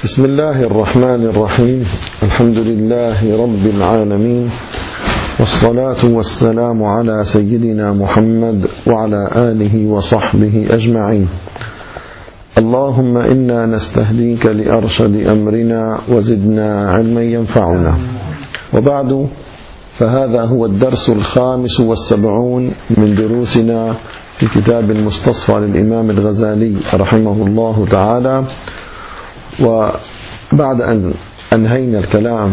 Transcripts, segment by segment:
بسم الله الرحمن الرحيم. الحمد لله رب العالمين، والصلاة والسلام على سيدنا محمد وعلى آله وصحبه أجمعين. اللهم إنا نستهديك لأرشد أمرنا وزدنا علما ينفعنا. وبعد، فهذا هو الدرس 75 من دروسنا في كتاب المستصفى للإمام الغزالي رحمه الله تعالى. وبعد أن أنهينا الكلام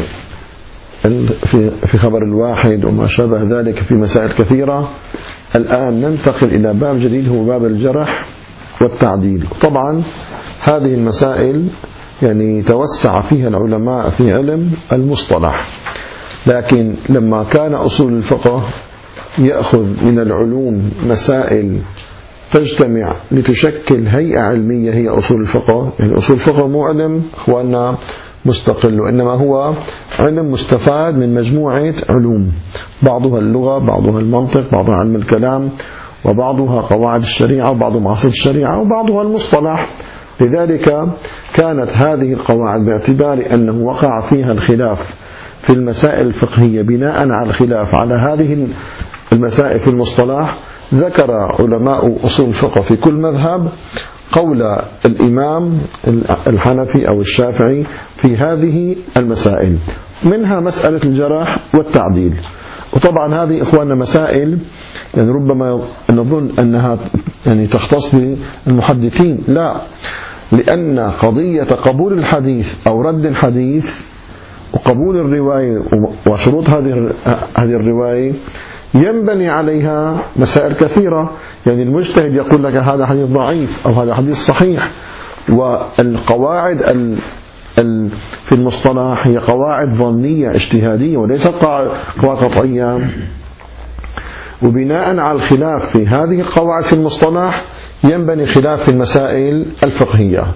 في خبر الواحد وما شابه ذلك في مسائل كثيرة، الآن ننتقل إلى باب جديد هو باب الجرح والتعديل. طبعا هذه المسائل توسع فيها العلماء في علم المصطلح، لكن لما كان أصول الفقه يأخذ من العلوم مسائل تجتمع لتشكل هيئة علمية هي أصول الفقه. أصول الفقه مو علم إخواننا مستقل، وإنما هو علم مستفاد من مجموعة علوم، بعضها اللغة، بعضها المنطق، بعضها علم الكلام، وبعضها قواعد الشريعة، وبعضها مقاصد الشريعة، وبعضها المصطلح. لذلك كانت هذه القواعد باعتبار أنه وقع فيها الخلاف في المسائل الفقهية بناء على الخلاف على هذه المسائل في المصطلح، ذكر علماء أصول الفقه في كل مذهب قول الإمام الحنفي أو الشافعي في هذه المسائل، منها مسألة الجرح والتعديل. وطبعا هذه إخواننا مسائل ربما نظن أنها تختص بالمحدثين، لا، لأن قضية قبول الحديث أو رد الحديث وقبول الرواية وشروط هذه الرواية ينبني عليها مسائل كثيرة. المجتهد يقول لك هذا حديث ضعيف أو هذا حديث صحيح، والقواعد في المصطلح هي قواعد ظنية اجتهادية وليست قواعد قطعية. وبناء على الخلاف في هذه القواعد في المصطلح ينبني خلاف في المسائل الفقهية.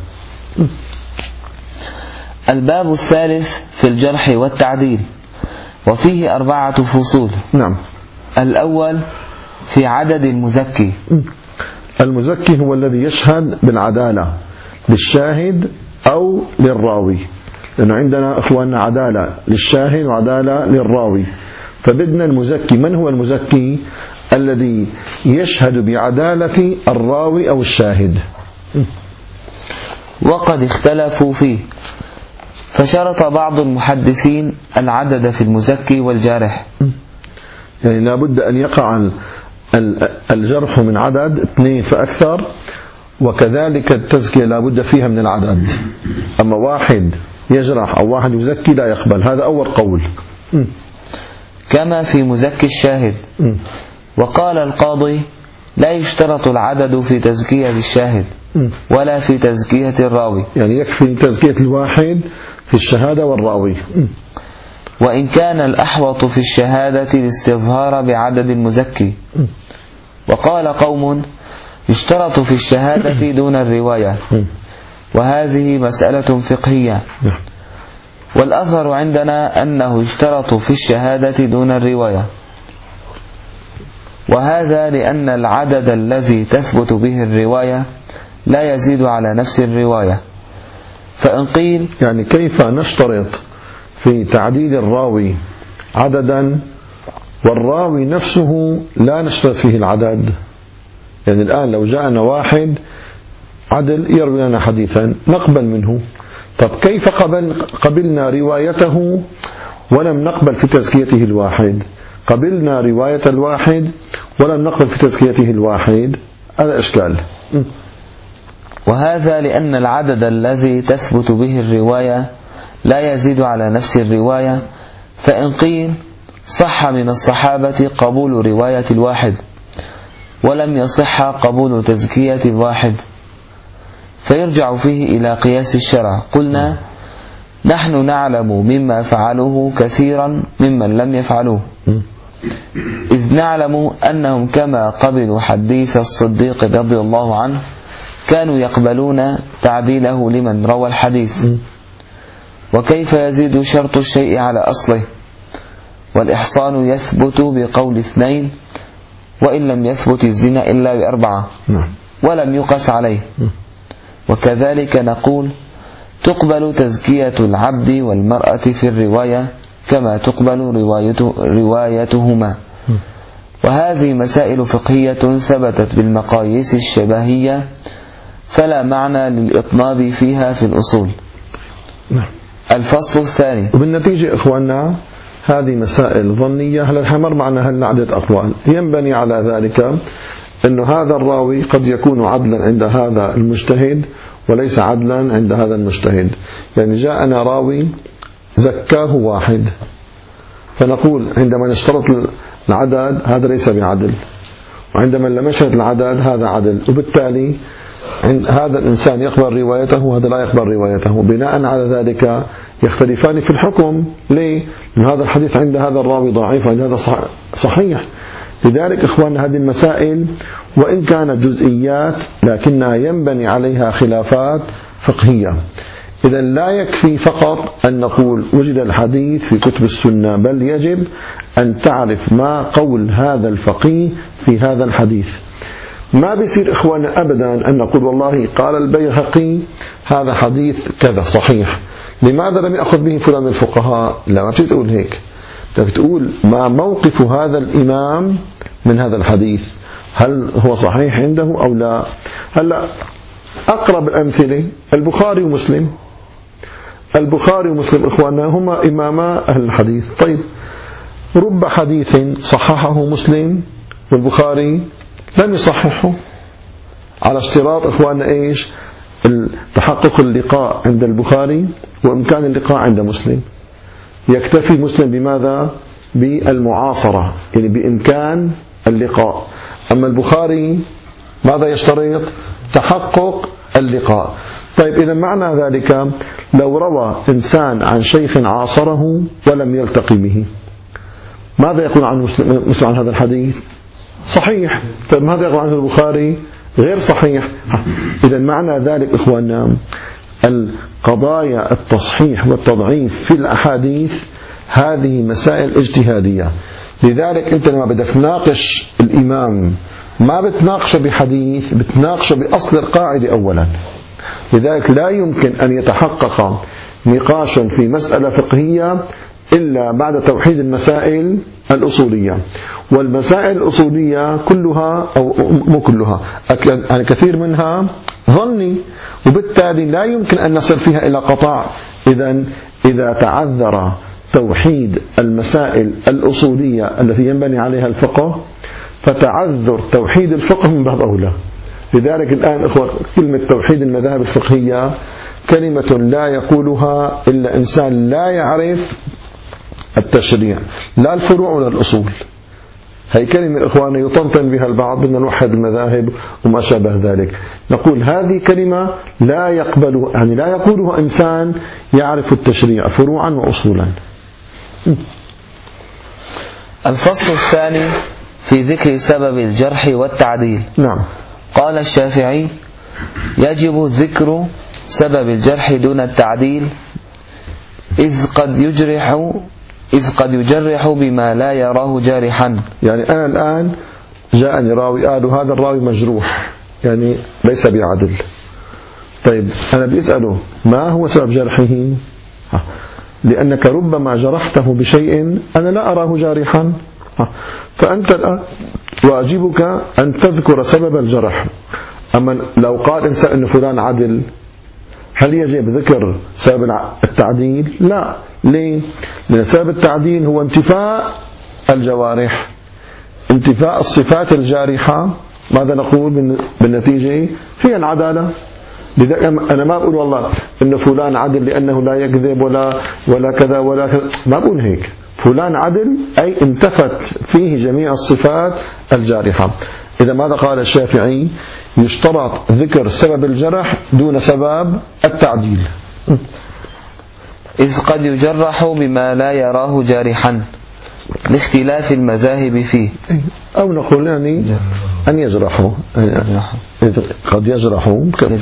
الباب الثالث في الجرح والتعديل، وفيه 4 فصول. نعم. الأول في عدد المزكي. المزكي هو الذي يشهد بالعدالة للشاهد أو للراوي، لأنه عندنا إخواننا عدالة للشاهد وعدالة للراوي، فبدنا المزكي. من هو المزكي؟ الذي يشهد بعدالة الراوي أو الشاهد. وقد اختلفوا فيه، فشرط بعض المحدثين العدد في المزكي والجارح، لابد أن يقع الجرح من عدد 2 فأكثر، وكذلك التزكية لابد فيها من العدد. أما واحد يجرح أو واحد يزكي لا يقبل. هذا أول قول. كما في مزكي الشاهد. وقال القاضي: لا يشترط العدد في تزكية الشاهد ولا في تزكية الراوي، يكفي تزكية الواحد في الشهادة والراوي، وإن كان الأحوط في الشهادة الاستظهار بعدد المزكي. وقال قوم: يشترط في الشهادة دون الرواية، وهذه مسألة فقهية. والأظهر عندنا أنه يشترط في الشهادة دون الرواية، وهذا لأن العدد الذي تثبت به الرواية لا يزيد على نفس الرواية. فإن قيل كيف نشترط في تعديل الراوي عددا والراوي نفسه لا نشترط فيه العدد؟ الآن لو جاءنا واحد عدل يروي لنا حديثا نقبل منه، طب كيف قبلنا روايته ولم نقبل في تزكيته الواحد؟ قبلنا رواية الواحد ولم نقبل في تزكيته الواحد، هذا إشكال. وهذا لأن العدد الذي تثبت به الرواية لا يزيد على نفس الرواية. فإن قيل صح من الصحابة قبول رواية الواحد ولم يصح قبول تزكية الواحد، فيرجع فيه إلى قياس الشرع. قلنا: نحن نعلم مما فعلوه كثيرا ممن لم يفعلوه، إذ نعلم أنهم كما قبلوا حديث الصديق رضي الله عنه كانوا يقبلون تعديله لمن روى الحديث. وكيف يزيد شرط الشيء على أصله؟ والإحصان يثبت بقول 2، وإن لم يثبت الزنا إلا ب4، ولم يقس عليه. وكذلك نقول: تقبل تزكية العبد والمرأة في الرواية كما تقبل روايتهما. وهذه مسائل فقهية ثبتت بالمقاييس الشبهية فلا معنى للإطناب فيها في الأصول. الفصل الثاني. وبالنتيجة إخواننا هذه مسائل ظنية. هل الحمر معنا هل عدة أقوال ينبني على ذلك أن هذا الراوي قد يكون عدلا عند هذا المجتهد وليس عدلا عند هذا المجتهد. يعني جاءنا راوي زكاه واحد، فنقول عندما نشترط العدد هذا ليس بعدل، وعندما لم يشترط العدد هذا عدل، وبالتالي هذا الإنسان يقبل روايته وهذا لا يقبل روايته. بناء على ذلك يختلفان في الحكم. ليه؟ لأن هذا الحديث عند هذا الراوي ضعيف وعند هذا صحيح. لذلك إخواننا هذه المسائل وإن كانت جزئيات لكنها ينبني عليها خلافات فقهية. إذا لا يكفي فقط أن نقول وجد الحديث في كتب السنة، بل يجب أن تعرف ما قول هذا الفقيه في هذا الحديث. ما بيصير إخواننا أبدا أن نقول والله قال البيهقي هذا حديث كذا صحيح، لماذا لم يأخذ به فلان من الفقهاء؟ لا، ما بتقول تقول هيك، بدك تقول ما موقف هذا الإمام من هذا الحديث، هل هو صحيح عنده أو لا. هلا أقرب الأمثلة البخاري ومسلم. البخاري ومسلم إخواننا هما إماما أهل الحديث. طيب رب حديث صححه مسلم والبخاري لم يصححه، على اشتراط إخواننا إيش؟ تحقق اللقاء عند البخاري وإمكان اللقاء عند مسلم. يكتفي مسلم بماذا؟ بالمعاصرة، يعني بإمكان اللقاء. أما البخاري ماذا يشترط؟ تحقق اللقاء. طيب إذا معنى ذلك لو روى إنسان عن شيخ عاصره ولم يلتقي به، ماذا يقول عن مسلم عن هذا الحديث؟ صحيح. طيب ماذا يقول عنه البخاري؟ غير صحيح. إذا معنى ذلك إخواننا القضايا التصحيح والتضعيف في الأحاديث هذه مسائل اجتهادية. لذلك أنت لما بدك تناقش الإمام ما بتناقشه بحديث، بتناقشه بأصل القاعدة أولا. لذلك لا يمكن أن يتحقق نقاش في مسألة فقهية إلا بعد توحيد المسائل الأصولية. والمسائل الأصولية كلها أو مو كلها، يعني كثير منها ظني، وبالتالي لا يمكن أن نصل فيها إلى قطاع. إذا تعذر توحيد المسائل الأصولية التي ينبني عليها الفقه فتعذر توحيد الفقه من باب أولى. لذلك الآن إخوة كلمة توحيد المذاهب الفقهية كلمة لا يقولها إلا إنسان لا يعرف التشريع، لا الفروع ولا الأصول. هي كلمة إخواني يطنطن بها البعض، بدنا نوحد المذاهب وما شابه ذلك. نقول هذه كلمة لا يقبل، يعني لا يقولها إنسان يعرف التشريع فروعا وأصولا. الفصل الثاني في ذكر سبب الجرح والتعديل. نعم. قال الشافعي: يجب ذكر سبب الجرح دون التعديل إذ قد يجرح بما لا يراه جارحا. يعني أنا الآن جاءني راوي قالوا هذا الراوي مجروح، يعني ليس بعدل. طيب أنا بيسأله ما هو سبب جرحه؟ لأنك ربما جرحته بشيء أنا لا أراه جارحا، فأنت الآن واجبك أن تذكر سبب الجرح. أما لو قال إنسان أن فلان عدل، هل يجب ذكر سبب التعديل؟ لا. ليه؟ لأن سبب التعديل هو انتفاء الجوارح، انتفاء الصفات الجارحة. ماذا نقول بالنتيجة؟ هي العدالة. لذلك أنا ما أقول والله إن فلان عدل لأنه لا يكذب ولا كذا ولا كذا، ما أقول هيك. فلان عدل أي انتفت فيه جميع الصفات الجارحة. إذا ماذا قال الشافعي؟ يشترط ذكر سبب الجرح دون سبب التعديل. إذ قد يجرح بما لا يراه جارحا لاختلاف المذاهب فيه. أو نقول يعني أن يجرحوا، قد يجرحوا.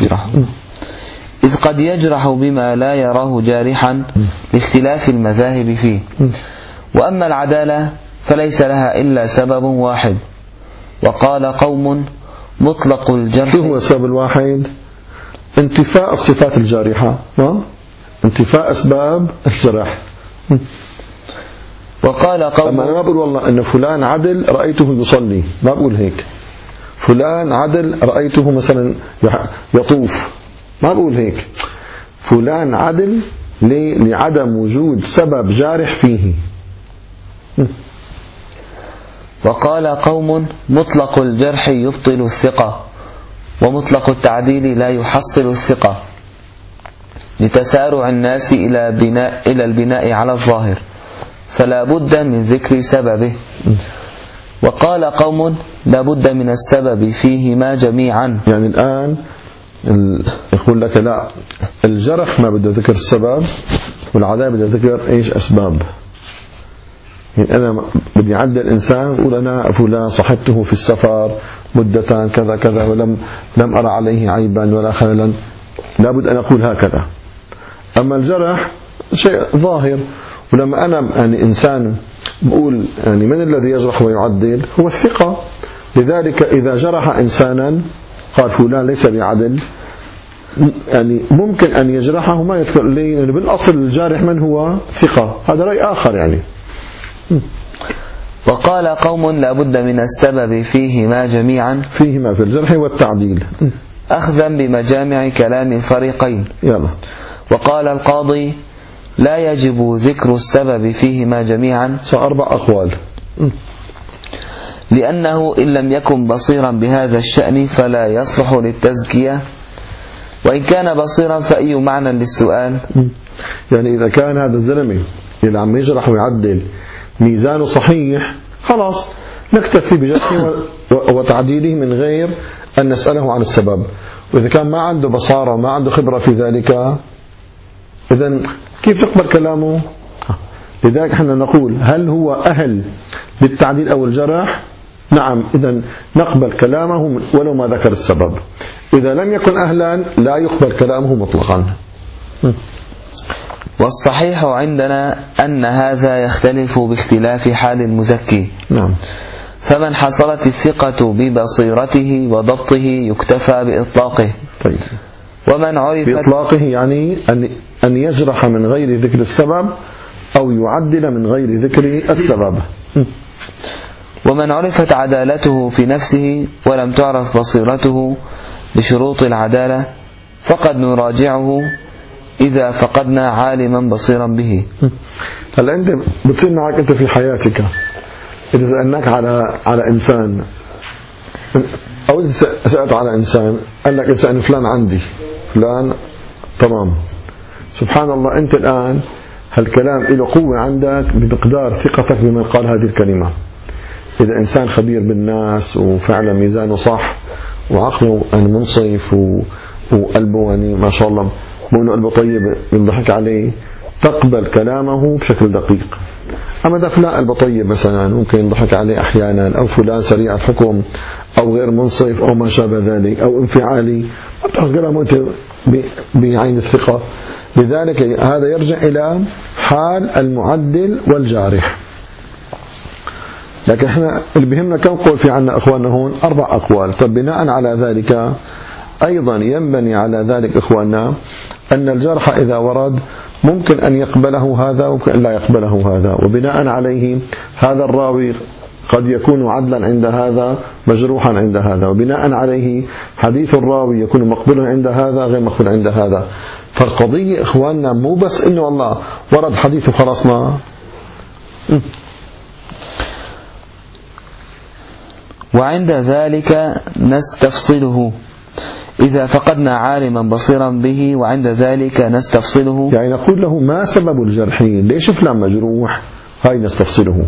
إذ قد يجرح بما لا يراه جارحا لاختلاف المذاهب فيه. وأما العدالة فليس لها إلا سبب واحد. وقال قوم: مطلق الجرح. شو هو السبب الواحد؟ انتفاء الصفات الجارحة. انتفاء أسباب الجرح. وقال قوم، أما أنا ما بقول والله أن فلان عدل رأيته يصلي، ما بقول هيك. فلان عدل رأيته مثلا يطوف، ما بقول هيك. فلان عدل لعدم وجود سبب جارح فيه. وقال قوم: مطلق الجرح يبطل الثقة، ومطلق التعديل لا يحصل الثقة، لتسارع الناس إلى البناء على الظاهر، فلا بد من ذكر سببه. وقال قوم: لا بد من السبب فيهما جميعا. يعني الآن يقول لك لا، الجرح ما بده ذكر السبب، والعداء بده ذكر ايش أسباب. يعني أنا بدي أعدل الإنسان وأقول أنا فلان صحبته في السفر مدة كذا كذا ولم أرى عليه عيبا ولا خللا، لابد أن أقول هكذا. أما الجرح شيء ظاهر، ولما أنا يعني إنسان بقول يعني من الذي يجرح ويعدل؟ هو الثقة. لذلك إذا جرح إنسانا قال فلان ليس بعدل، يعني ممكن أن يجرحه ما يذكر لي، يعني بالأصل الجارح من هو؟ ثقة. هذا رأي آخر يعني. وقال قوم: لا بد من السبب فيهما جميعا، فيهما في الجرح والتعديل، أخذا بمجامع كلام الفريقين. يلا. وقال القاضي: لا يجب ذكر السبب فيهما جميعا، 4 أقوال، لأنه إن لم يكن بصيرا بهذا الشأن فلا يصلح للتزكية، وإن كان بصيرا فأي معنى للسؤال. يعني إذا كان هذا الزلمة اللي عم يجرح ويعدل ميزانه صحيح، خلاص نكتفي بجرحه وتعديله من غير أن نسأله عن السبب. وإذا كان ما عنده بصارة وما عنده خبرة في ذلك، إذن كيف تقبل كلامه؟ لذلك احنا نقول هل هو أهل للتعديل أو الجرح؟ نعم، إذن نقبل كلامه ولو ما ذكر السبب. إذا لم يكن أهلا لا يقبل كلامه مطلقا. والصحيح عندنا أن هذا يختلف باختلاف حال المزكي. نعم. فمن حصلت الثقة ببصيرته وضبطه يكتفى بإطلاقه. طيب. ومن عرفت بإطلاقه يعني أن يجرح من غير ذكر السبب أو يعدل من غير ذكر السبب. ومن عرفت عدالته في نفسه ولم تعرف بصيرته بشروط العدالة فقد نراجعه إذا فقدنا عالما بصيرا به. هل أنت بتصير معك أنت في حياتك إذا سألناك على إنسان، أو إذا سألت على إنسان قال لك إنسان فلان عندي فلان، تمام، سبحان الله أنت الآن هالكلام له قوة عندك بمقدار ثقتك بمن قال هذه الكلمة. إذا إنسان خبير بالناس وفعلا ميزانه صح وعقله منصف وقلبه يعني ما شاء الله مؤنه قلبه طيب ينضحك عليه، تقبل كلامه بشكل دقيق. أما إذا فلان قلبه طيب مثلا ممكن ينضحك عليه أحيانا، أو فلان سريع الحكم أو غير منصف أو ما شابه ذلك أو انفعالي، ما تأخذ كلامه أنت بعين الثقة. لذلك هذا يرجع إلى حال المعدل والجارح. لكن احنا اللي بيهمنا كم قول في عنا اخواننا هون؟ 4 أقوال. طب بناء على ذلك ايضا ينبني على ذلك اخواننا ان الجرح اذا ورد ممكن ان يقبله هذا وممكن ان لا يقبله هذا، وبناء عليه هذا الراوي قد يكون عدلا عند هذا مجروحا عند هذا، وبناء عليه حديث الراوي يكون مقبولا عند هذا غير مقبول عند هذا. فالقضية اخواننا مو بس انه والله ورد حديثه خلاص ما. وعند ذلك نستفصله إذا فقدنا عالما بصيرا به، وعند ذلك نستفصله، يعني نقول له ما سبب الجرح، ليش فلان مجروح، هاي نستفصله.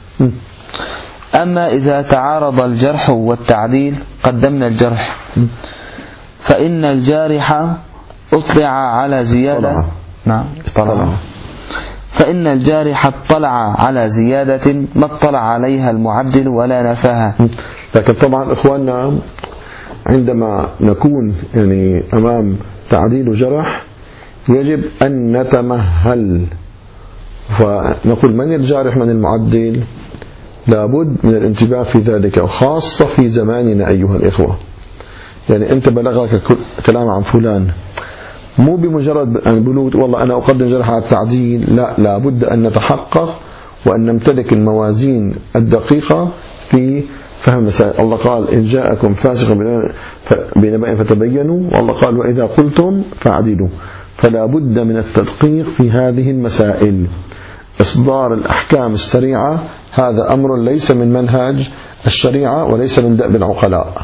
أما إذا تعارض الجرح والتعديل قدمنا الجرح، فإن الجارح أطلع على زيادة. نعم، طلع. فإن الجارح اطلع على زيادة ما اطلع عليها المعدل ولا نفاها. لكن طبعا إخواننا عندما نكون يعني أمام تعديل وجرح يجب أن نتمهل، فنقول من الجارح من المعدل، لابد من الانتباه في ذلك، وخاصة في زماننا أيها الإخوة. يعني أنت بلغك كلام عن فلان مو بمجرد أن بنقول والله أنا أقدم جرح على التعديل، لا، لابد أن نتحقق وأن نمتلك الموازين الدقيقة في فهم المسائل. الله قال إن جاءكم فاسق بنبأ فتبينوا، والله قال وإذا قلتم فاعدلوا. فلا بد من التدقيق في هذه المسائل. إصدار الأحكام السريعة هذا أمر ليس من منهج الشريعة وليس من دأب العقلاء.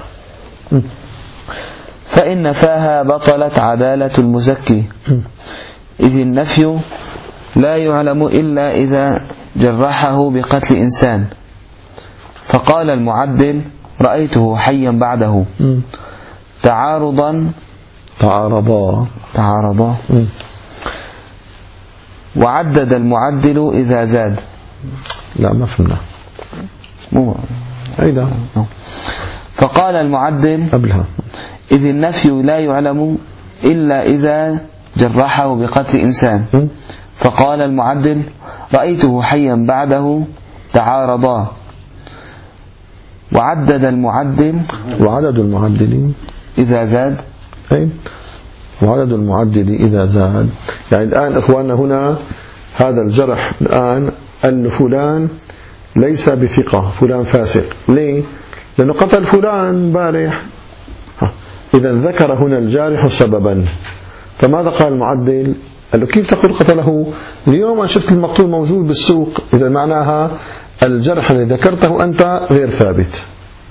فإن نفاها بطلت عدالة المزكي، إذ النفي لا يعلم إلا إذا جرحه بقتل إنسان. فقال المعدل رأيته حيا بعده، تعارضا. وعدد المعدل إذا زاد. لا ما فهمنا. أيضا. فقال المعدل قبلها إذ النفي لا يعلم إلا إذا جرحه بقتل إنسان. فقال المعدل رأيته حيا بعده، تعارضا. وعدد المعدل وعدد المعدلين إذا زاد. وعدد المعدل إذا زاد. يعني الآن إخواننا هنا هذا الجرح الآن أن فلان ليس بثقة، فلان فاسق. ليه؟ لأنه قتل فلان بارح. إذا ذكر هنا الجارح سببا، فماذا قال المعدل؟ قال له كيف تقول قتله؟ اليوم أنا شفت المقتول موجود بالسوق، إذا معناها الجرح الذي ذكرته أنت غير ثابت.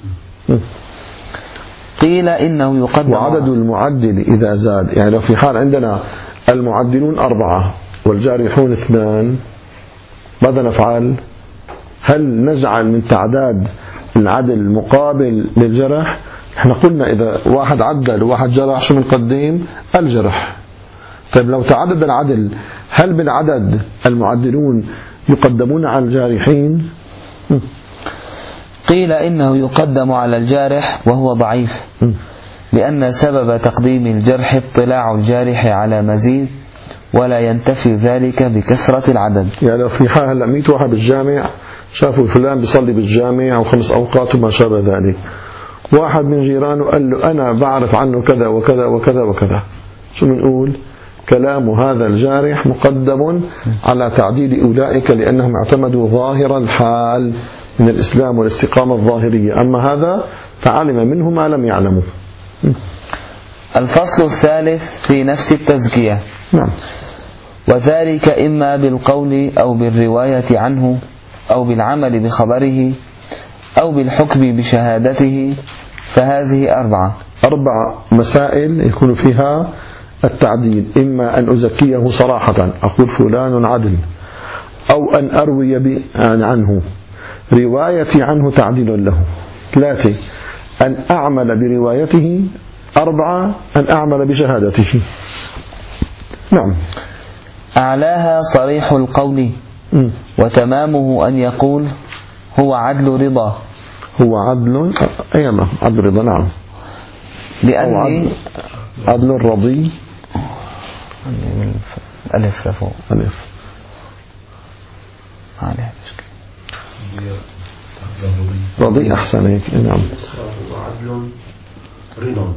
قيل إنه يقدم. وعدد المعدل إذا زاد، يعني لو في حال عندنا المعدلون 4 والجارحون 2، ماذا نفعل؟ هل نجعل من تعداد العدل مقابل للجرح؟ احنا قلنا إذا واحد عدل وواحد جرح شو بنقدم؟ الجرح. طيب لو تعدد العدل، هل بالعدد المعدلون يقدمون على الجارحين؟ قيل إنه يقدم على الجارح وهو ضعيف، لأن سبب تقديم الجرح اطلاع الجارح على مزيد، ولا ينتفي ذلك بكثرة العدد. يعني لو في حال 100 واحد بالجامع شافوا فلان بيصلي بالجامع و5 أوقات وما شابه ذلك، واحد من جيرانه قال له أنا بعرف عنه كذا وكذا وكذا وكذا، شو بنقول؟ كلام هذا الجارح مقدم على تعديل أولئك لأنهم اعتمدوا ظاهر الحال من الإسلام والاستقامة الظاهرية، أما هذا فعلم منه ما لم يعلمه. الفصل الثالث في نفس التزكية. نعم. وذلك إما بالقول أو بالرواية عنه أو بالعمل بخبره أو بالحكم بشهادته، فهذه 4 مسائل يكون فيها التعديل. إما أن أزكيه صراحة، أقول فلان عدل، أو أن أروي عنه، روايتي عنه تعديل له. 3 أن أعمل بروايته. 4 أن أعمل بشهادته. نعم. أعلاها صريح القول، وتمامه أن يقول هو عدل رضا. هو عدل أيما عدل رضا. نعم. لأني عدل رضي. ألف لفوق. ألف. عليه رضي أحسن هيك. نعم. عدل رضا.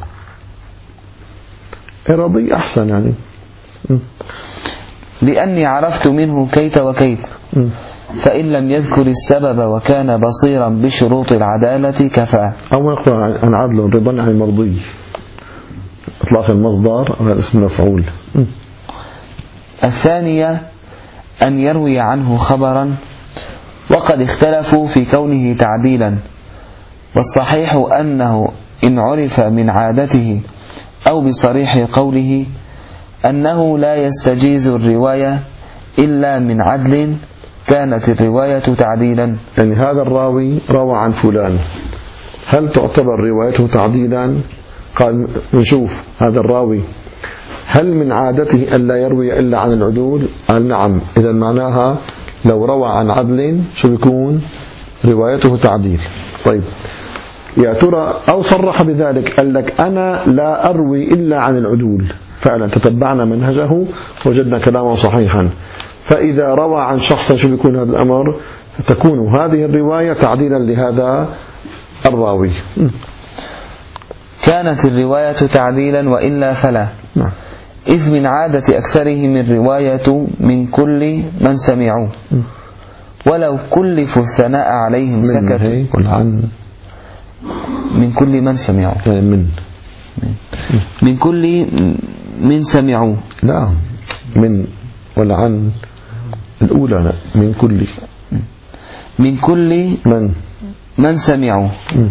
رضي أحسن يعني. لأني عرفت منه كيت وكيت، فإن لم يذكر السبب وكان بصيرا بشروط العدالة كفى. أو نقول عن عدل رضا عن المرضي، إطلاق المصدر على اسم المفعول. الثانية أن يروي عنه خبرا، وقد اختلفوا في كونه تعديلا، والصحيح أنه إن عرف من عادته أو بصريح قوله أنه لا يستجيز الرواية إلا من عدل، كانت الرواية تعديلا. يعني هذا الراوي روى عن فلان، هل تعتبر روايته تعديلا؟ قال نشوف هذا الراوي هل من عادته أن لا يروي إلا عن العدول؟ قال نعم. إذا معناها لو روى عن عدل شو بيكون؟ روايته تعديل. طيب يا ترى أو صرح بذلك، قال لك أنا لا أروي إلا عن العدول، فعلا تتبعنا منهجه وجدنا كلامه صحيحا. فإذا روى عن شخص شو بيكون هذا الأمر؟ فتكون هذه الرواية تعديلا لهذا الراوي. كانت الرواية تعديلا وإلا فلا. نعم. إذ من عادة أكثرهم الرواية من كل من سمعوه، ولو كلفوا الثناء عليهم سكتوا. من كل من سمعوه، من كل من سمعوه. لا، من ولا عن الأولى، لا، من كل من سمعوه،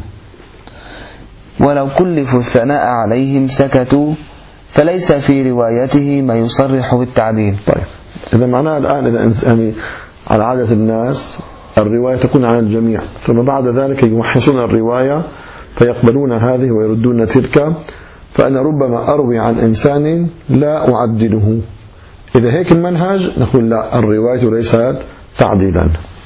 ولو كلفوا الثناء عليهم سكتوا، فليس في روايته ما يصرح بالتعديل. طيب، إذا معناه الآن إذا يعني على عادة الناس الرواية تكون عن الجميع، ثم بعد ذلك يوحشون الرواية فيقبلون هذه ويردون تلك، فأنا ربما أروي عن إنسان لا أعدله. إذا هيك المنهج نقول لا، الرواية ليست تعديلا.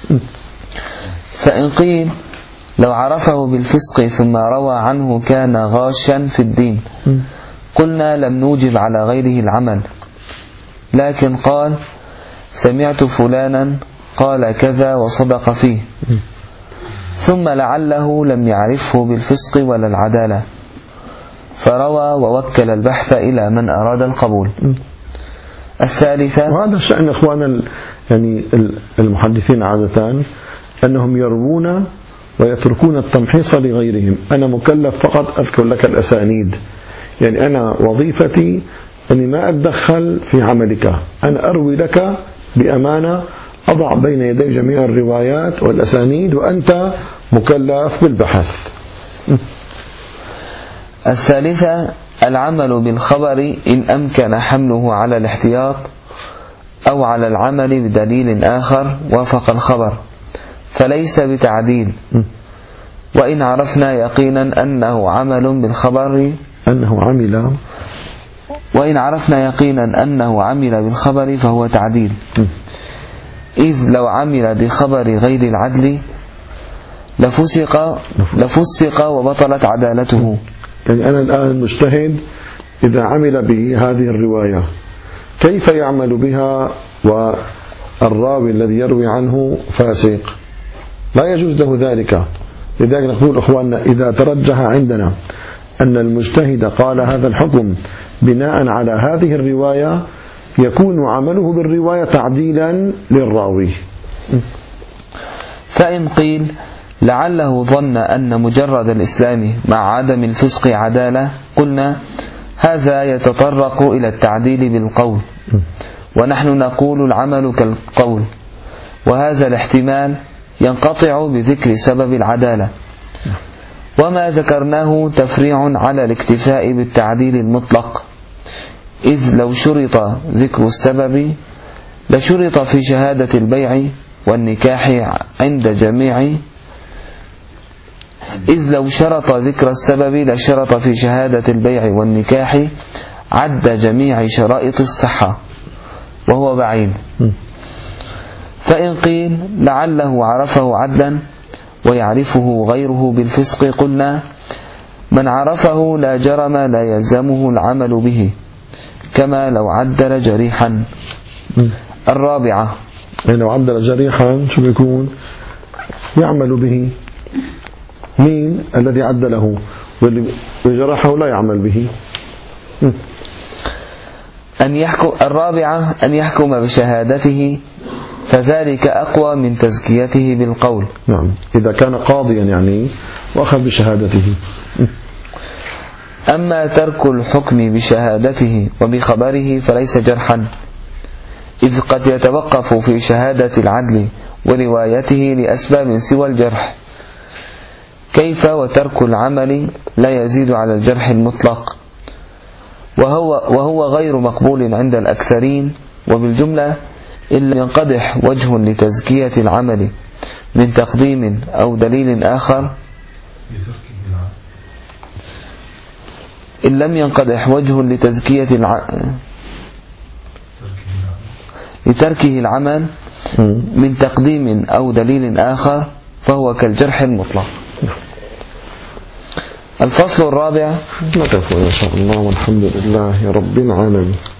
فإن قيل لو عرفه بالفسق ثم روى عنه كان غاشا في الدين، قلنا لم نوجب على غيره العمل، لكن قال سمعت فلانا قال كذا وصدق فيه، ثم لعله لم يعرفه بالفسق ولا العدالة، فروى ووكل البحث إلى من أراد القبول. الثالثة، وهذا الشأن إخوانا يعني المحدثين عادة أنهم يروون ويتركون التمحيص لغيرهم. أنا مكلف فقط أذكر لك الأسانيد، يعني أنا وظيفتي أني ما أتدخل في عملك، أنا أروي لك بأمانة، أضع بين يدي جميع الروايات والأسانيد، وأنت مكلف بالبحث. الثالثة العمل بالخبر إن أمكن حمله على الاحتياط أو على العمل بدليل آخر وافق الخبر، فليس بتعديل. وإن عرفنا يقينا أنه عمل بالخبر بالخبر فهو تعديل، إذ لو عمل بخبر غير العدل لفسق وبطلت عدالته. يعني أنا الآن المجتهد إذا عمل بهذه الرواية كيف يعمل بها والراوي الذي يروي عنه فاسق؟ لا يجوز له ذلك. لذلك نقول أخواننا إذا ترجح عندنا أن المجتهد قال هذا الحكم بناء على هذه الرواية، يكون عمله بالرواية تعديلا للراوي. فإن قيل لعله ظن أن مجرد الإسلام مع عدم الفسق عدالة، قلنا هذا يتطرق إلى التعديل بالقول، ونحن نقول العمل كالقول، وهذا الاحتمال ينقطع بذكر سبب العدالة. وما ذكرناه تفريع على الاكتفاء بالتعديل المطلق، إذ لو شرط ذكر السبب لشرط في شهادة البيع والنكاح عند جميع إذ لو شرط ذكر السبب لشرط في شهادة البيع والنكاح عد جميع شرائط الصحة، وهو بعيد. فإن قيل لعله عرفه عدلا ويعرفه غيره بالفسق، قلنا من عرفه لا جرم لا يلزمه العمل به، كما لو عدل جريحا. الرابعة، يعني لو عدل جريحا شو بيكون؟ يعمل به. مين الذي عدله؟ واللي جرحه لا يعمل به. الرابعة أن يحكم بشهادته، فذلك أقوى من تزكيته بالقول. نعم، إذا كان قاضيا يعني وأخذ بشهادته. أما ترك الحكم بشهادته وبخبره فليس جرحا، إذ قد يتوقف في شهادة العدل وروايته لأسباب سوى الجرح، كيف وترك العمل لا يزيد على الجرح المطلق، وهو غير مقبول عند الأكثرين. وبالجملة إن لم ينقدح وجه لتزكية العمل من تقديم أو دليل آخر، إن لم ينقدح وجه لتركه العمل من تقديم أو دليل آخر، فهو كالجرح المطلق. الفصل الرابع. نقف إن شاء الله، والحمد لله رب العالمين.